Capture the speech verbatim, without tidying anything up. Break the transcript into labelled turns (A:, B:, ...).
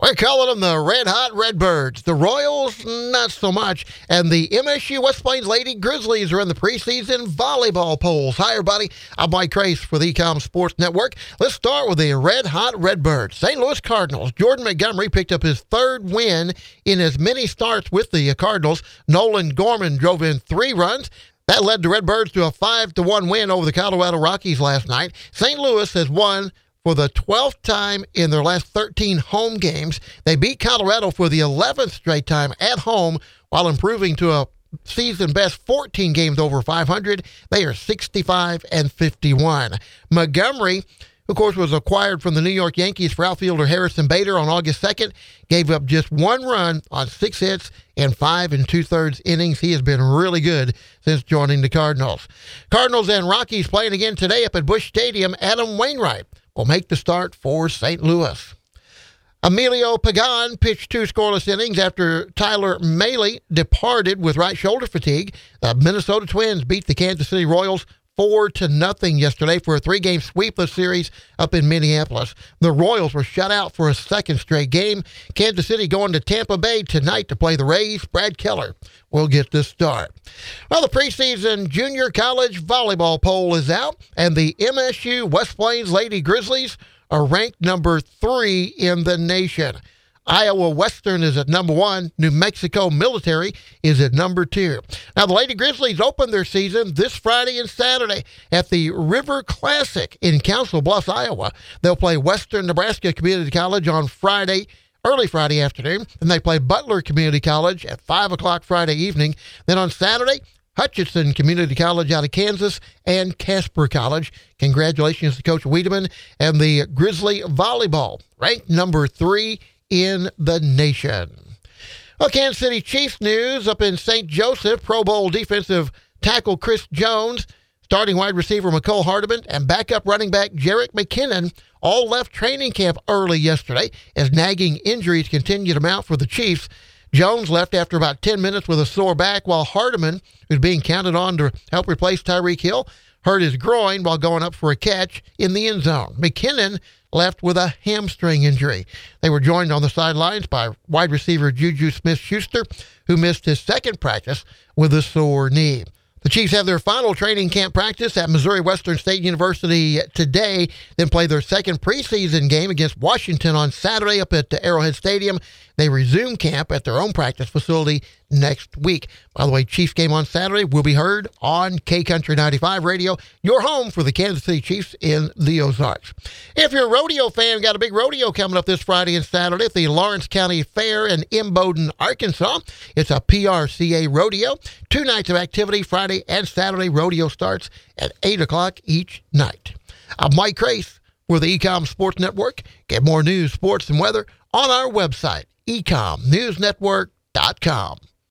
A: We're calling them the Red Hot Redbirds. The Royals, not so much. And the M S U West Plains Lady Grizzlies are in the preseason volleyball polls. Hi, everybody. I'm Mike Crace for the Ecom Sports Network. Let's start with the Red Hot Redbirds. Saint Louis Cardinals. Jordan Montgomery picked up his third win in as many starts with the Cardinals. Nolan Gorman drove in three runs. That led the Redbirds to a five to one win over the Colorado Rockies last night. Saint Louis has won for the twelfth time in their last thirteen home games. They beat Colorado for the eleventh straight time at home while improving to a season best fourteen games over five hundred. They are sixty-five and fifty-one. Montgomery, of course, was acquired from the New York Yankees for outfielder Harrison Bader on August second, gave up just one run on six hits in five and two-thirds innings. He has been really good since joining the Cardinals. Cardinals and Rockies playing again today up at Busch Stadium. Adam Wainwright will make the start for Saint Louis. Emilio Pagan pitched two scoreless innings after Tyler Mahle departed with right shoulder fatigue. The Minnesota Twins beat the Kansas City Royals four to nothing yesterday for a three-game sweepless series up in Minneapolis. The Royals were shut out for a second straight game. Kansas City going to Tampa Bay tonight to play the Rays. Brad Keller will get this start. Well, the preseason junior college volleyball poll is out, and the M S U West Plains Lady Grizzlies are ranked number three in the nation. Iowa Western is at number one. New Mexico Military is at number two. Now, the Lady Grizzlies open their season this Friday and Saturday at the River Classic in Council Bluffs, Iowa. They'll play Western Nebraska Community College on Friday, early Friday afternoon, and they play Butler Community College at five o'clock Friday evening. Then on Saturday, Hutchinson Community College out of Kansas and Casper College. Congratulations to Coach Wiedemann and the Grizzly Volleyball, ranked number three in the nation. Well, Kansas City Chiefs news up in Saint Joseph. Pro Bowl defensive tackle Chris Jones, starting wide receiver McCole Hardman, and backup running back Jerick McKinnon all left training camp early yesterday as nagging injuries continue to mount for the Chiefs. Jones left after about ten minutes with a sore back, while Hardman, who's being counted on to help replace Tyreek Hill, hurt his groin while going up for a catch in the end zone. McKinnon left with a hamstring injury. They were joined on the sidelines by wide receiver Juju Smith-Schuster, who missed his second practice with a sore knee. The Chiefs have their final training camp practice at Missouri Western State University today, then play their second preseason game against Washington on Saturday up at Arrowhead Stadium. They resume camp at their own practice facility next week. By the way, Chiefs game on Saturday will be heard on K Country ninety-five Radio, your home for the Kansas City Chiefs in the Ozarks. If you're a rodeo fan, got a big rodeo coming up this Friday and Saturday at the Lawrence County Fair in Imboden, Arkansas. It's a P R C A rodeo. Two nights of activity, Friday and Saturday. Rodeo starts at eight o'clock each night. I'm Mike Crace for the Ecom Sports Network. Get more news, sports, and weather on our website, ecom news network dot com.